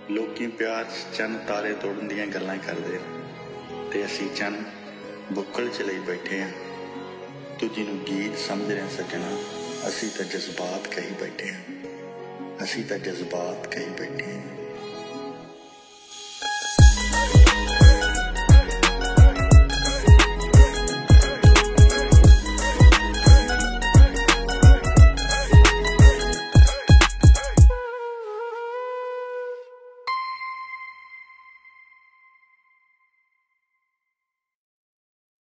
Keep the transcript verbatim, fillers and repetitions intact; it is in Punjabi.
ਲੋਕੀ ਪਿਆਰ 'ਚ ਚੰਨ ਤਾਰੇ ਤੋੜਨ ਦੀਆਂ ਗੱਲਾਂ ਕਰਦੇ ਨੇ ਤੇ ਅਸੀਂ ਚੰਨ ਬੁੱਕਲ 'ਚ ਲਈ ਬੈਠੇ ਹਾਂ। ਤੂੰ ਜਿਹਨੂੰ ਗੀਤ ਸਮਝ ਰਿਹਾ ਸੱਜਣਾ, ਅਸੀਂ ਤਾਂ ਜਜ਼ਬਾਤ ਕਹੀ ਬੈਠੇ ਹਾਂ। ਅਸੀਂ ਤਾਂ ਜਜ਼ਬਾਤ ਕਹੀ ਬੈਠੇ ਹਾਂ।